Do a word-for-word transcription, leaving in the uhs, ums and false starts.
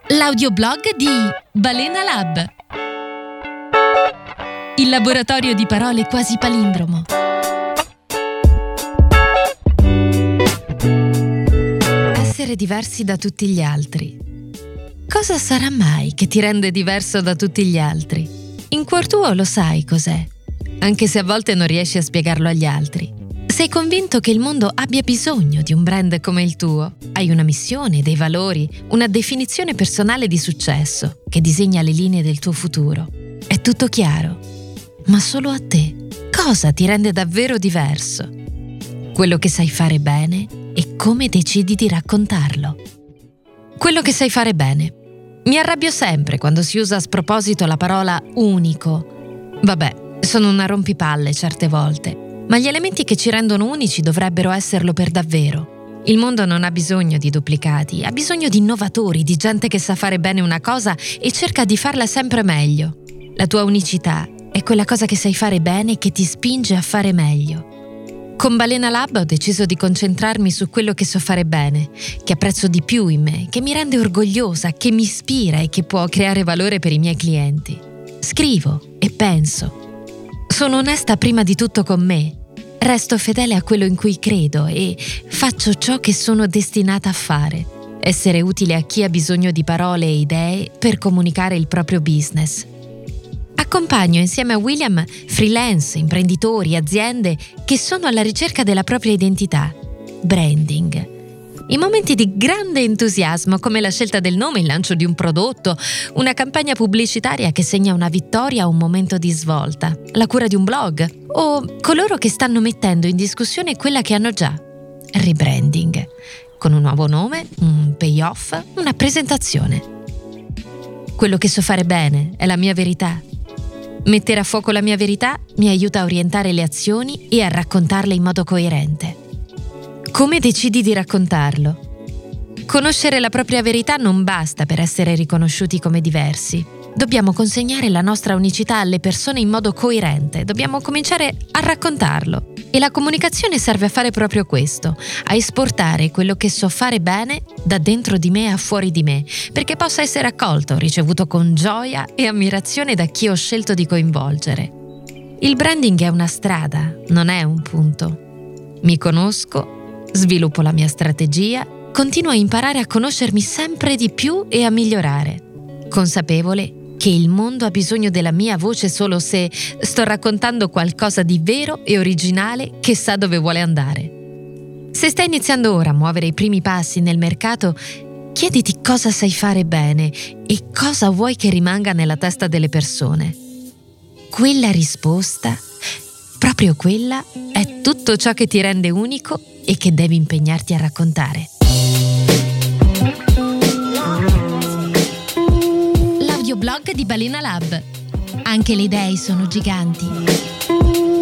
L'audioblog di Balena Lab. Il laboratorio di parole quasi palindromo. Essere diversi da tutti gli altri. Cosa sarà mai che ti rende diverso da tutti gli altri? In cuor tuo lo sai cos'è, anche se a volte non riesci a spiegarlo agli altri. Sei convinto che il mondo abbia bisogno di un brand come il tuo. Hai una missione, dei valori, una definizione personale di successo che disegna le linee del tuo futuro. È tutto chiaro, ma solo a te. Cosa ti rende davvero diverso? Quello che sai fare bene e come decidi di raccontarlo. Quello che sai fare bene. Mi arrabbio sempre quando si usa a sproposito la parola unico. Vabbè, sono una rompipalle certe volte. Ma gli elementi che ci rendono unici dovrebbero esserlo per davvero. Il mondo non ha bisogno di duplicati, ha bisogno di innovatori, di gente che sa fare bene una cosa e cerca di farla sempre meglio. La tua unicità è quella cosa che sai fare bene e che ti spinge a fare meglio. Con Balena Lab ho deciso di concentrarmi su quello che so fare bene, che apprezzo di più in me, che mi rende orgogliosa, che mi ispira e che può creare valore per i miei clienti. Scrivo e penso. Sono onesta prima di tutto con me. Resto fedele a quello in cui credo e faccio ciò che sono destinata a fare. Essere utile a chi ha bisogno di parole e idee per comunicare il proprio business. Accompagno insieme a William freelance, imprenditori, aziende che sono alla ricerca della propria identità. Branding. In momenti di grande entusiasmo, come la scelta del nome, il lancio di un prodotto, una campagna pubblicitaria che segna una vittoria o un momento di svolta, la cura di un blog, o coloro che stanno mettendo in discussione quella che hanno già. Rebranding, con un nuovo nome, un payoff, una presentazione. Quello che so fare bene è la mia verità. Mettere a fuoco la mia verità mi aiuta a orientare le azioni e a raccontarle in modo coerente. Come decidi di raccontarlo? Conoscere la propria verità non basta per essere riconosciuti come diversi. Dobbiamo consegnare la nostra unicità alle persone in modo coerente. Dobbiamo cominciare a raccontarlo. E la comunicazione serve a fare proprio questo, a esportare quello che so fare bene da dentro di me a fuori di me, perché possa essere accolto, ricevuto con gioia e ammirazione da chi ho scelto di coinvolgere. Il branding è una strada, non è un punto. Mi conosco, sviluppo la mia strategia, continuo a imparare a conoscermi sempre di più e a migliorare, consapevole che il mondo ha bisogno della mia voce solo se sto raccontando qualcosa di vero e originale che sa dove vuole andare. Se stai iniziando ora a muovere i primi passi nel mercato, chiediti cosa sai fare bene e cosa vuoi che rimanga nella testa delle persone. Quella risposta, proprio quella, è tutto ciò che ti rende unico e che devi impegnarti a raccontare. L'audioblog di Balena Lab. Anche le idee sono giganti.